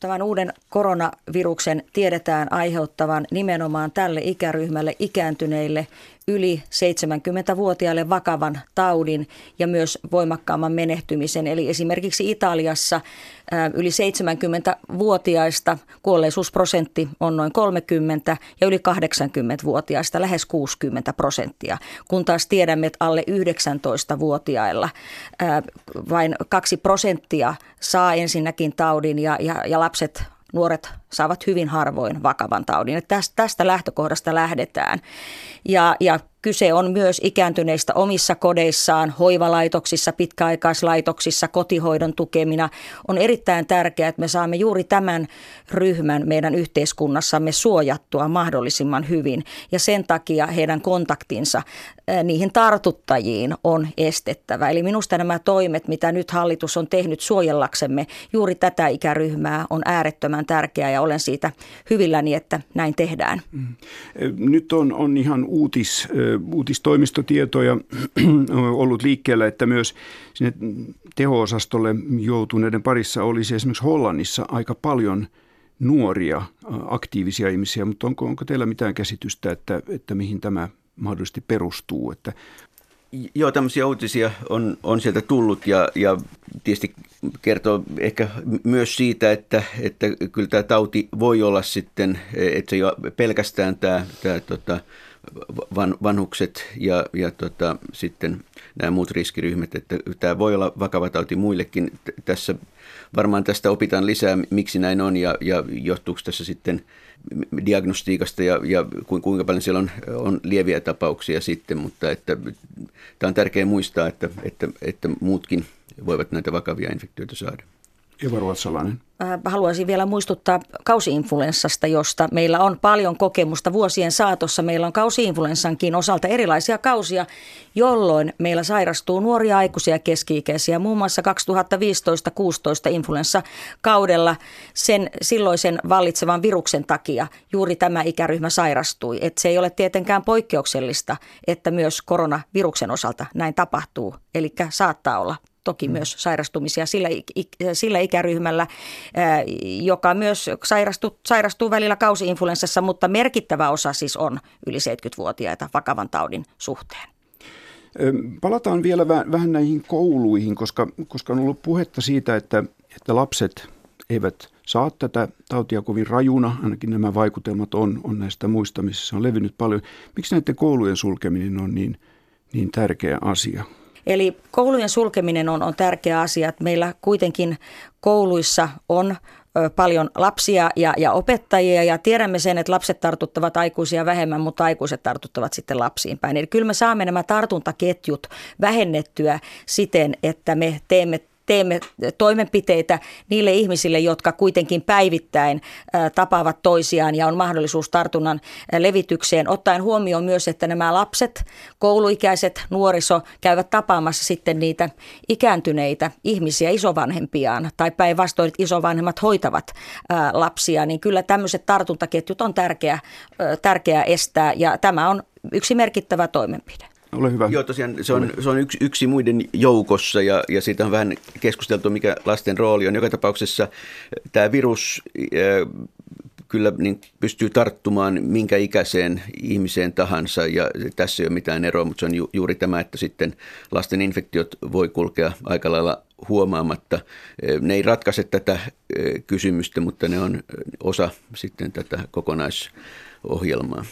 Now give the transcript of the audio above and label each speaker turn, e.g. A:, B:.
A: Tämän uuden koronaviruksen tiedetään aiheuttavan nimenomaan tälle ikäryhmälle ikääntyneille yli 70-vuotiaille vakavan taudin ja myös voimakkaamman menehtymisen. Eli esimerkiksi Italiassa yli 70-vuotiaista kuolleisuusprosentti on noin 30 ja yli 80-vuotiaista lähes 60%, kun taas tiedämme, että alle 19-vuotiailla vain 2% saa ensinnäkin taudin ja lapset, nuoret saavat hyvin harvoin vakavan taudin. Että tästä lähtökohdasta lähdetään. Ja kyse on myös ikääntyneistä omissa kodeissaan, hoivalaitoksissa, pitkäaikaislaitoksissa, kotihoidon tukemina. On erittäin tärkeää, että me saamme juuri tämän ryhmän meidän yhteiskunnassamme suojattua mahdollisimman hyvin. Ja sen takia heidän kontaktinsa niihin tartuttajiin on estettävä. Eli minusta nämä toimet, mitä nyt hallitus on tehnyt suojellaksemme juuri tätä ikäryhmää, on äärettömän tärkeää ja olen siitä hyvilläni, että näin tehdään.
B: Nyt on ihan uutistoimistotietoja ollut liikkeellä, että myös sinne teho-osastolle joutuneiden parissa olisi esimerkiksi Hollannissa aika paljon nuoria aktiivisia ihmisiä, mutta onko teillä mitään käsitystä, että mihin tämä mahdollisesti perustuu?
C: Joo, tämmöisiä uutisia on sieltä tullut ja tietysti kertoo ehkä myös siitä, että kyllä tämä tauti voi olla sitten, että se jo pelkästään tämä vanhukset ja sitten nämä muut riskiryhmät, että tämä voi olla vakava tauti muillekin. Tässä varmaan tästä opitaan lisää, miksi näin on ja johtuuko tässä sitten diagnostiikasta ja kuinka paljon siellä on lieviä tapauksia sitten, mutta että tämä on tärkeää muistaa, että muutkin voivat näitä vakavia infektioita saada.
B: Eva Ruotsalainen.
A: Haluaisin vielä muistuttaa kausi-influenssasta, josta meillä on paljon kokemusta vuosien saatossa. Meillä on kausi-influenssankin osalta erilaisia kausia, jolloin meillä sairastuu nuoria aikuisia keski-ikäisiä. Muun muassa 2015-16 influenssakaudella sen silloisen vallitsevan viruksen takia juuri tämä ikäryhmä sairastui. Että se ei ole tietenkään poikkeuksellista, että myös koronaviruksen osalta näin tapahtuu, eli saattaa olla toki myös sairastumisia sillä ikäryhmällä, joka myös sairastuu välillä kausi-influenssassa, mutta merkittävä osa siis on yli 70-vuotiaita vakavan taudin suhteen.
B: Palataan vielä vähän näihin kouluihin, koska on ollut puhetta siitä, että lapset eivät saa tätä tautia kovin rajuna. Ainakin nämä vaikutelmat on näistä muista, missä se on levinnyt paljon. Miksi näiden koulujen sulkeminen on niin tärkeä asia?
A: Eli koulujen sulkeminen on tärkeä asia, että meillä kuitenkin kouluissa on paljon lapsia ja opettajia ja tiedämme sen, että lapset tartuttavat aikuisia vähemmän, mutta aikuiset tartuttavat sitten lapsiin päin. Eli kyllä me saamme nämä tartuntaketjut vähennettyä siten, että me teemme toimenpiteitä niille ihmisille, jotka kuitenkin päivittäin tapaavat toisiaan ja on mahdollisuus tartunnan levitykseen. Ottaen huomioon myös, että nämä lapset, kouluikäiset, nuoriso käyvät tapaamassa sitten niitä ikääntyneitä ihmisiä, isovanhempiaan tai päinvastoin, että isovanhemmat hoitavat lapsia, niin kyllä tämmöiset tartuntaketjut on tärkeää estää ja tämä on yksi merkittävä toimenpide.
B: Ole hyvä.
C: Joo, tosiaan se on yksi muiden joukossa ja siitä on vähän keskusteltu, mikä lasten rooli on. Joka tapauksessa tämä virus kyllä niin pystyy tarttumaan minkä ikäiseen ihmiseen tahansa ja tässä ei ole mitään eroa, mutta se on juuri tämä, että sitten lasten infektiot voi kulkea aika lailla huomaamatta. Ne ei ratkaise tätä kysymystä, mutta ne on osa sitten tätä kokonaisohjelmaa.